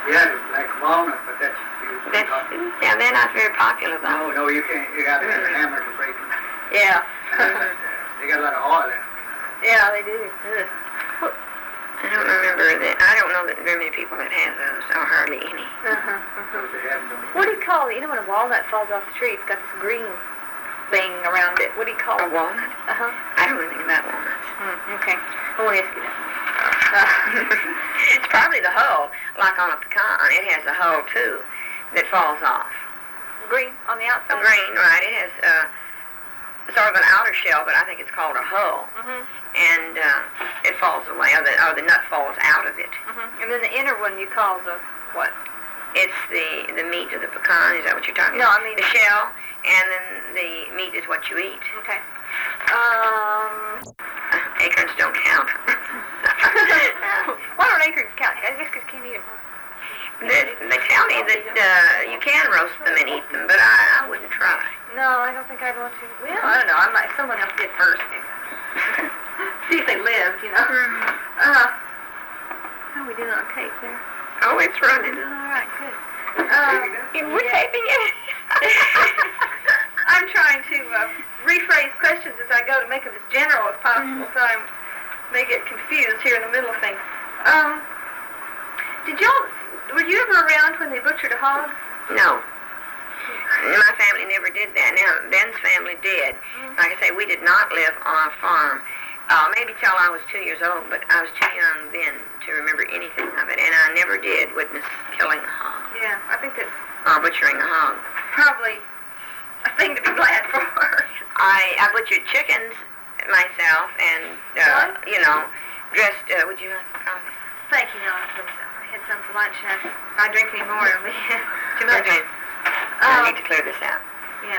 Yeah, like walnut, but that's... Yeah, they're not very popular, though. No, you can't. You got to have a hammer to break them. Yeah. They got a lot of oil in them. Yeah, they do. I don't remember that. I don't know that very many people that have those, or hardly any. What do you call it? You know when a walnut falls off the tree, it's got this green thing around it. What do you call it? A walnut? I don't know anything about walnuts. Okay. I won't ask you that. It's probably the hull, like on a pecan. It has a hull, too, that falls off. Green on the outside? Green, right. It has sort of an outer shell, but I think it's called a hull. And it falls away, or the nut falls out of it. And then the inner one you call the what? It's the meat of the pecan. Is that what you're talking about? No, I mean the shell, and then the meat is what you eat. Okay. Acorns don't count. Why don't acorns count? I guess because you can't eat them. They tell me that you can roast them and eat them, but I wouldn't try. No, I don't think I'd want to. Well, I don't know. I might. Someone else did first. See if they lived, you know. How are we doing on tape there? Oh, it's running. All right, good. We're taping it. I'm trying to rephrase questions as I go to make them as general as possible, so I may get confused here in the middle of things. Were you ever around when they butchered a hog? No. My family never did that. Now, Ben's family did. Like I say, we did not live on a farm. Maybe till I was 2 years old, but I was too young then to remember anything of it, and I never did witness killing a hog. Yeah, I think that's... Or butchering a hog. Probably a thing to be glad for. I butchered chickens myself, and, dressed... would you like some coffee? Thank you, no, I had some for lunch, and if I drink any more, it'll be too much. Okay. I need to clear this out. Yeah.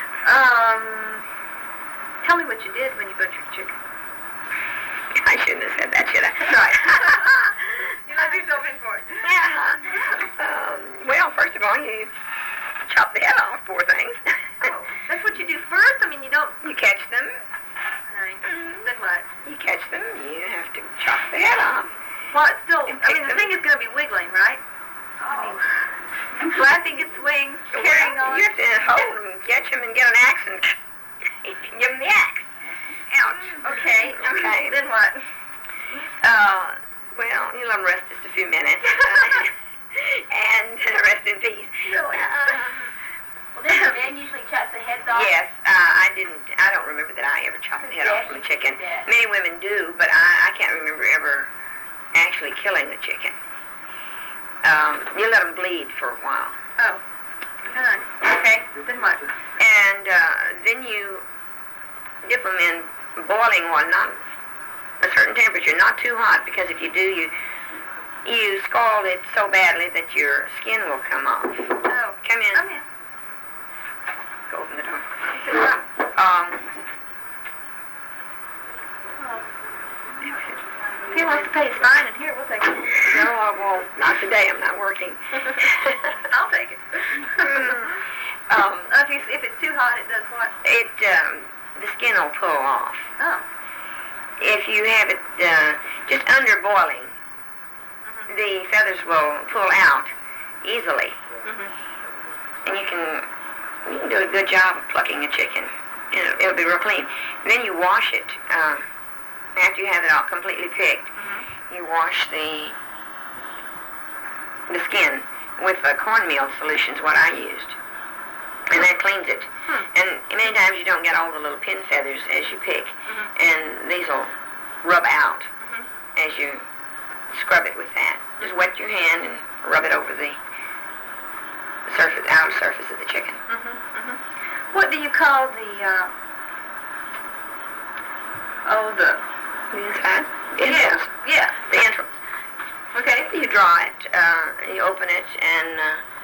Tell me what you did when you butchered chicken. I shouldn't have said that, should I? Right. You let yourself in for it. Yeah. Well, first of all, you chop the head off, poor things. Oh, that's what you do first? I mean, you don't... You catch them. Right. Then what? You catch them, you have to chop the head off. Well, it's still... I mean, the thing is going to be wiggling, right? Oh. Flapping its wings, carrying on. You have to hold them, catch them, and get an axe and give them the axe. Ouch. Okay. Then what? Well, you let them rest just a few minutes. And rest in peace. Really? Well, then the man usually chops the heads off? Yes. I don't remember that I ever chopped the head off from a chicken. Many women do, but I can't remember ever actually killing the chicken. You let them bleed for a while. Oh. Okay. Then what? And then you dip them in boiling water, not a certain temperature, not too hot, because if you do, you scald it so badly that your skin will come off. Oh. Come in. Come in. Go open the door. He wants to pay his fine in here. We'll take it. No, I won't. Not today. I'm not working. I'll take it. If it's too hot, it does what? The skin will pull off. Oh. If you have it just under boiling, the feathers will pull out easily. And you can do a good job of plucking a chicken. It'll be real clean. And then you wash it. After you have it all completely picked, you wash the skin with cornmeal solution is what I used. And that cleans it. And many times you don't get all the little pin feathers as you pick. And these will rub out as you scrub it with that. Just wet your hand and rub it over the outer surface of the chicken. What do you call the inside? The entrails. Yeah. The entrails. Okay. You draw it, you open it, and